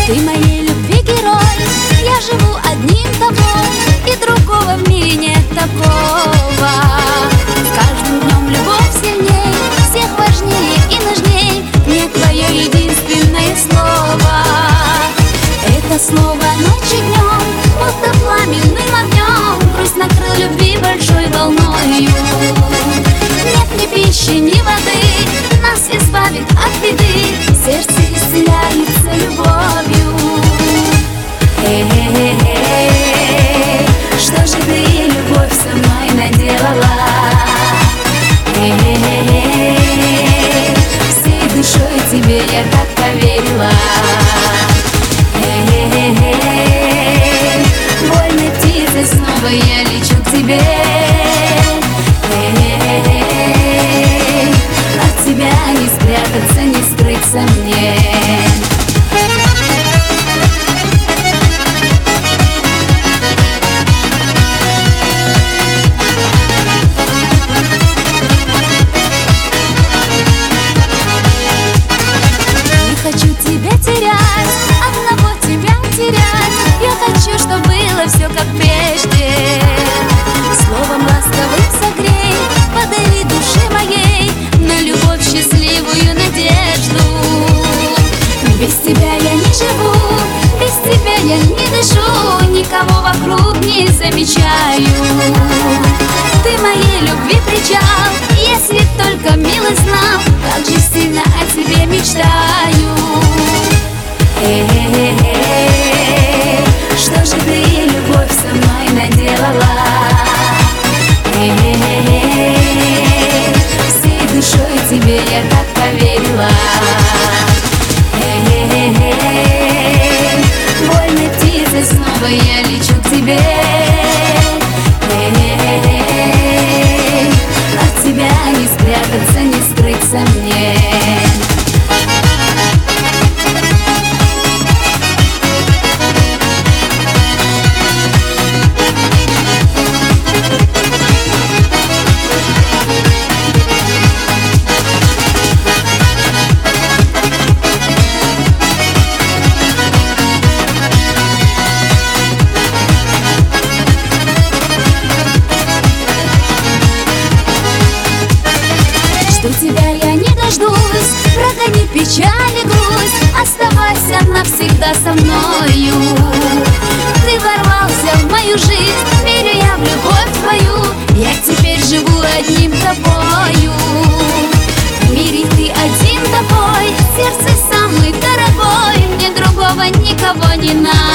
Ты моей любви герой, я живу одним тобой, и другого в мире нет такого. С каждым днем любовь сильней, всех важнее и нужней мне твое единственное слово. Это слово ночью и днем, будто пламенным огнем, грусть накрыл любви большой волною. Нет ни пищи, ни воды, нас избавит от беды, сердце исцеляется любовью. Что же ты, любовь, со мной наделала? Всей душой тебе я так поверила. Вольной птицей снова я лечу к тебе. От тебя не спрятаться, не скрыться мне. Одного тебя терять, я хочу, чтобы было все как прежде. Словом ласковым согрей, подари душе моей на любовь счастливую надежду. Без тебя я не живу, без тебя я не дышу, никого вокруг не замечаю. Ты моей любви причал, если только милость знал, как же сильно о тебе мечтаю. Что же ты, любовь, со мной наделала? Всей душой тебе я так поверила. Вольной птицей снова я лечу к тебе. От тебя не спрятаться, не скрыться мне. Жду тебя я не дождусь, прогони печаль и грусть, оставайся навсегда со мною. Ты ворвался в мою жизнь, верю я в любовь твою, я теперь живу одним тобою. В мире ты один такой, сердце самый дорогой, мне другого никого не надо.